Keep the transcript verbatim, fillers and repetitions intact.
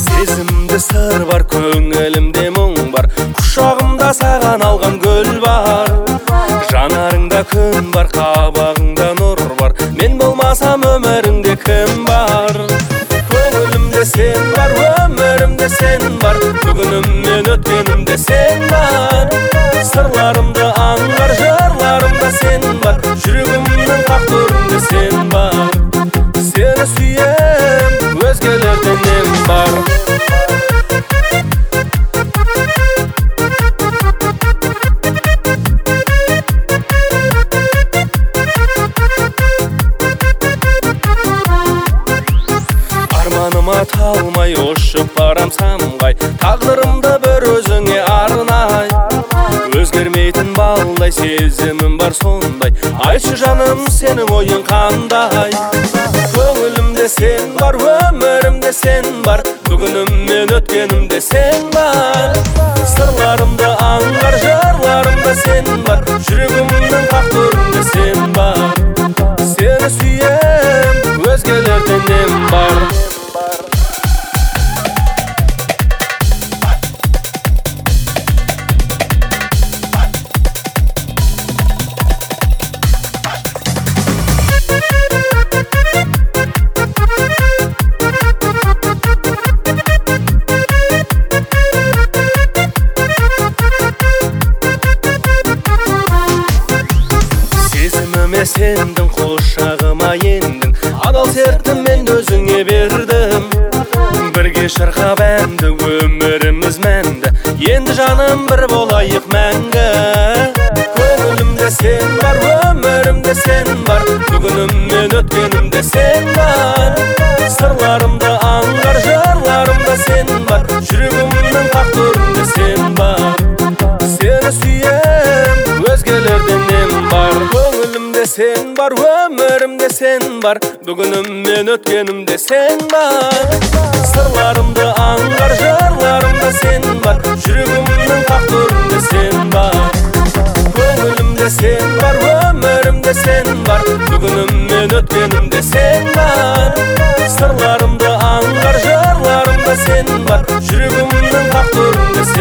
Сезімде сыр бар, көңілімде мұң бар, құшағымда саған алған гүл бар. Жанарыңда күн бар, қабағыңда нұр бар, мен болмасам өміріңде кім бар? Көңілімде сен бар, өмірімде сен бар, бүгінім мен өткенімде сен бар. Сырларымды аңғар, жырларымда сен бар, жүрегімнің қақ төрінде сен бар. Сені сүйем, өзгелерден нем бар? Арманыма талмай ұшып барам самғай, тағдырымды бір өзіңе арнай. Өзгермейтін балдай сезімім бар сондай, айтшы жаным сенің ойың қандай? Көңілімде сен бар, өмірімде сен бар, бүгінім мен өткенімде сен бар. Сырларымды аңғар, жырларымда сен бар, жүрегімнің қақ төрінде сен бар. Сені сүйем, өзгелерден нем бар? Сендің құшағыма ендің, адал сертіммен өзіңе бердім. Бірге шырқап әнді, өміріміз мәнді, енді жаным бір болайық мәңгі. Көңілімде сен бар, өмірімде сен бар, бүгінім мен өткенімде сен бар. Сырларымды аңғар, жырларымда сен бар, жүрегімнің қақ төрінде сен бар. Сені сүйем, өзгелерден нем бар? Сен бар, өмірімде сен бар, бүгінім мен өткенімде сен бар. Сырларымды аңғар, жырларымда сен бар, жүрегімнің қақ төрінде сен бар. Көңілімде сен бар, өмірімде сен бар, бүгінім мен өткенімде сен бар. Сырларымды аңғар, жырларымда сен бар, жүрегімнің қақ төрінде